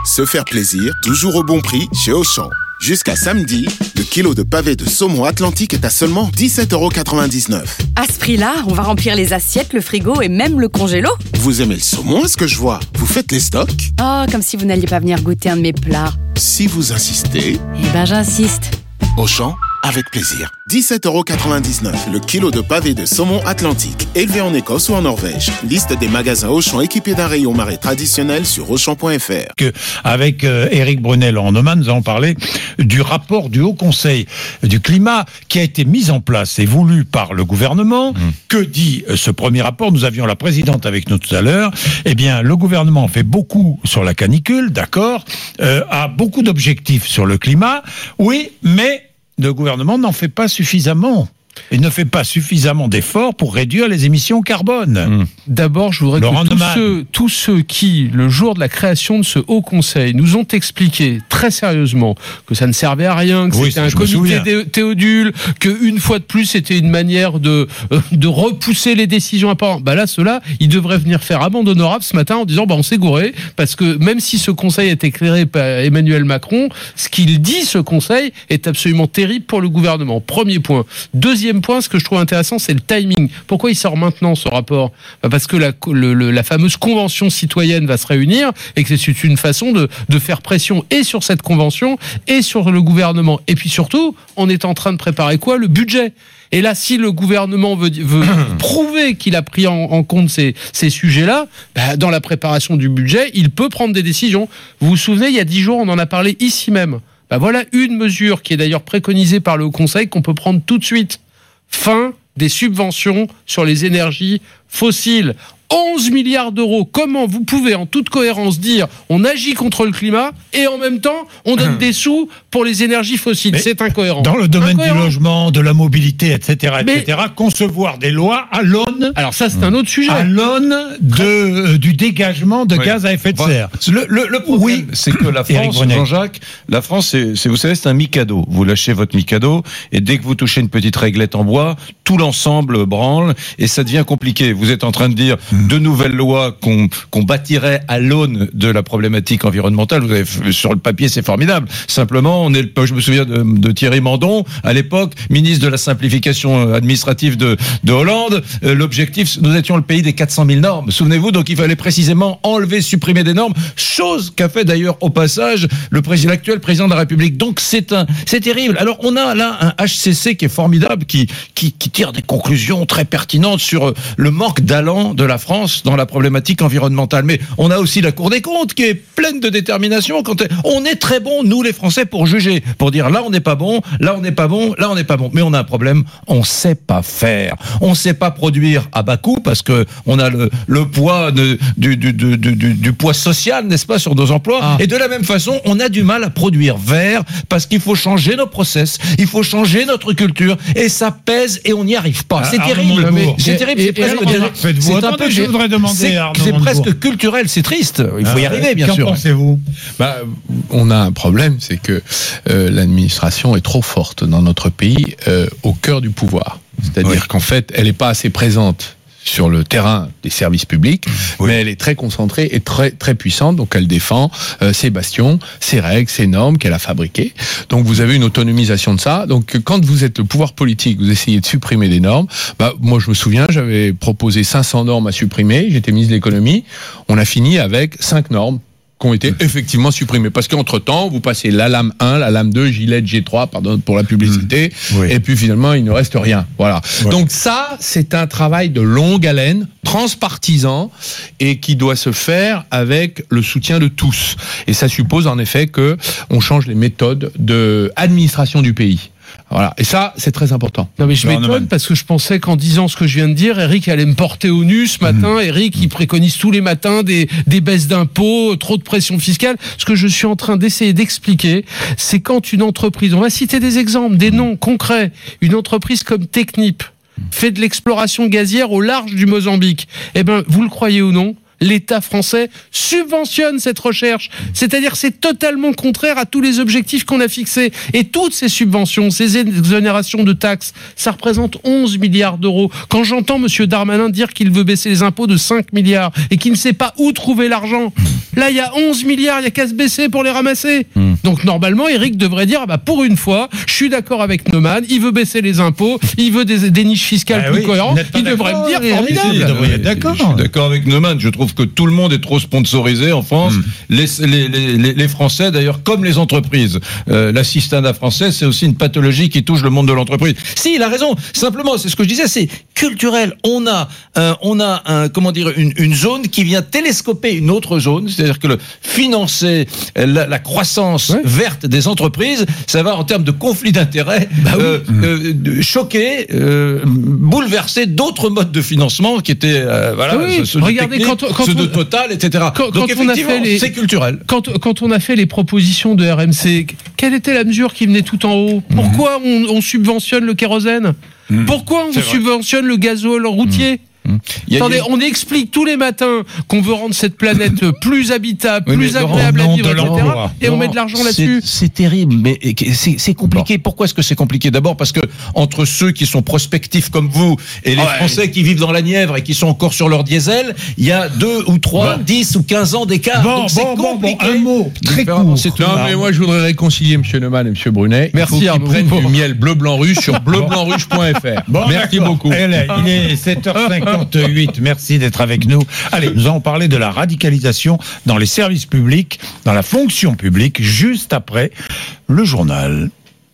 Se faire plaisir, toujours au bon prix chez Auchan. Jusqu'à samedi, le kilo de pavé de saumon Atlantique est à seulement 17,99€. À ce prix-là, on va remplir les assiettes, le frigo et même le congélo. Vous aimez le saumon, est-ce que je vois? Vous faites les stocks? Oh, comme si vous n'alliez pas venir goûter un de mes plats. Si vous insistez... Eh ben, j'insiste. Auchan, avec plaisir. 17,99€ le kilo de pavé de saumon Atlantique, élevé en Écosse ou en Norvège. Liste des magasins Auchan équipés d'un rayon marée traditionnel sur Auchan.fr. Avec Éric Brunel-Horneman, nous allons parler du rapport du Haut Conseil du climat qui a été mis en place et voulu par le gouvernement. Que dit ce premier rapport? Nous avions la présidente avec nous tout à l'heure. Eh bien, le gouvernement fait beaucoup sur la canicule, d'accord, a beaucoup d'objectifs sur le climat, oui, mais le gouvernement n'en fait pas suffisamment. Il ne fait pas suffisamment d'efforts pour réduire les émissions carbone. D'abord, je voudrais que tous ceux qui, le jour de la création de ce Haut Conseil, nous ont expliqué très sérieusement que ça ne servait à rien, que c'était un comité Théodule, qu'une fois de plus, c'était une manière de repousser les décisions importantes. Bah là, ceux-là, ils devraient venir faire amende honorable ce matin en disant on s'est gouré, parce que même si ce Conseil est éclairé par Emmanuel Macron, ce qu'il dit, ce Conseil, est absolument terrible pour le gouvernement. Premier point. Deuxième point, ce que je trouve intéressant, c'est le timing. Pourquoi il sort maintenant, ce rapport? Parce que la fameuse convention citoyenne va se réunir et que c'est une façon de faire pression et sur cette convention et sur le gouvernement. Et puis surtout, on est en train de préparer quoi? Le budget. Et là, si le gouvernement veut prouver qu'il a pris en compte ces sujets-là, dans la préparation du budget, il peut prendre des décisions. Vous vous souvenez, il y a 10 jours, on en a parlé ici même. Voilà une mesure qui est d'ailleurs préconisée par le Conseil qu'on peut prendre tout de suite. Fin des subventions sur les énergies fossiles. 11 milliards d'euros. Comment vous pouvez en toute cohérence dire on agit contre le climat et en même temps on donne des sous pour les énergies fossiles? C'est incohérent. Dans le domaine du logement, de la mobilité, etc., concevoir des lois à l'aune... Alors ça, c'est un autre sujet. À l'aune du dégagement de gaz à effet de serre. Le problème, c'est que la France, Jean-Jacques, la France, vous savez, c'est un Mikado. Vous lâchez votre Mikado et dès que vous touchez une petite réglette en bois, tout l'ensemble branle et ça devient compliqué. Vous êtes en train de dire de nouvelles lois qu'on bâtirait à l'aune de la problématique environnementale. Vous avez, sur le papier, c'est formidable. Simplement, je me souviens de Thierry Mandon, à l'époque, ministre de la simplification administrative de Hollande. L'objectif, nous étions le pays des 400 000 normes. Souvenez-vous, donc il fallait précisément supprimer des normes, chose qu'a fait d'ailleurs au passage l'actuel président de la République. Donc c'est terrible. Alors on a là un HCC qui est formidable, qui tire des conclusions très pertinentes sur le manque d'allant de la France dans la problématique environnementale. Mais on a aussi la Cour des comptes qui est pleine de détermination. On est très bons, nous les Français, pour juger, pour dire là on n'est pas bon, là on n'est pas bon, là on n'est pas bon. Mais on a un problème, on sait pas faire. On sait pas produire à bas coût parce que on a le poids du poids social, n'est-ce pas, sur nos emplois. Et de la même façon, on a du mal à produire vert parce qu'il faut changer nos process, il faut changer notre culture et ça pèse et on n'y arrive pas. C'est terrible. C'est terrible. C'est presque culturel, c'est triste. Il faut y arriver, bien sûr. Qu'en pensez-vous? On a un problème, c'est que l'administration est trop forte dans notre pays au cœur du pouvoir. C'est-à-dire qu'en fait, elle n'est pas assez présente sur le terrain des services publics, mais elle est très concentrée et très, très puissante, donc elle défend ses bastions, ses règles, ses normes qu'elle a fabriquées. Donc vous avez une autonomisation de ça. Donc quand vous êtes le pouvoir politique, vous essayez de supprimer des normes. Moi je me souviens, j'avais proposé 500 normes à supprimer, j'étais ministre de l'économie, on a fini avec 5 normes qui ont été effectivement supprimés. Parce qu'entre-temps, vous passez la lame 1, la lame 2, Gillette, G3, pardon pour la publicité, et puis finalement, il ne reste rien. Voilà. Donc ça, c'est un travail de longue haleine, transpartisan, et qui doit se faire avec le soutien de tous. Et ça suppose en effet que on change les méthodes de administration du pays. Voilà. Et ça, c'est très important. Non, mais je m'étonne parce que je pensais qu'en disant ce que je viens de dire, Eric allait me porter au nu ce matin. Eric, il préconise tous les matins des baisses d'impôts, trop de pression fiscale. Ce que je suis en train d'essayer d'expliquer, c'est quand une entreprise, on va citer des exemples, des noms concrets, une entreprise comme Technip fait de l'exploration gazière au large du Mozambique. Eh ben, vous le croyez ou non, l'État français subventionne cette recherche. C'est-à-dire c'est totalement contraire à tous les objectifs qu'on a fixés. Et toutes ces subventions, ces exonérations de taxes, ça représente 11 milliards d'euros. Quand j'entends M. Darmanin dire qu'il veut baisser les impôts de 5 milliards et qu'il ne sait pas où trouver l'argent, là il y a 11 milliards, il n'y a qu'à se baisser pour les ramasser. Donc normalement, Éric devrait dire, pour une fois, je suis d'accord avec Neumann, il veut baisser les impôts, il veut des niches fiscales plus cohérentes, il devrait me dire formidable. Je suis d'accord avec Neumann, je trouve que tout le monde est trop sponsorisé en France. Les Français d'ailleurs, comme les entreprises. L'assistanat français, c'est aussi une pathologie qui touche le monde de l'entreprise. Si, il a raison. Simplement, c'est ce que je disais, c'est culturel. On a une zone qui vient télescoper une autre zone, c'est-à-dire que financer la croissance verte des entreprises, ça va en termes de conflit d'intérêts choquer, bouleverser d'autres modes de financement qui étaient regardez ceux de Total, etc. Donc effectivement, c'est culturel. Quand on a fait les propositions de RMC, quelle était la mesure qui venait tout en haut? Pourquoi on subventionne le kérosène? Pourquoi on subventionne le gazole routier? Attendez, on explique tous les matins qu'on veut rendre cette planète plus habitable, plus agréable à vivre, etc. Et on met de l'argent là-dessus. C'est terrible, mais c'est compliqué. Pourquoi est-ce que c'est compliqué? D'abord parce que entre ceux qui sont prospectifs comme vous et les Français qui vivent dans la Nièvre et qui sont encore sur leur diesel, il y a 2 ou 3, 10 ou 15 ans d'écart. Donc c'est compliqué. Un mot très court. Non, mais moi je voudrais réconcilier M. Neumann et M. Brunet. Merci. Il faut qu'ils prennent du miel bleu-blanc-russe sur bleublanc-russe.fr. Merci beaucoup. Il est 7h58. Merci d'être avec nous. Allez, nous allons parler de la radicalisation dans les services publics, dans la fonction publique, juste après le journal.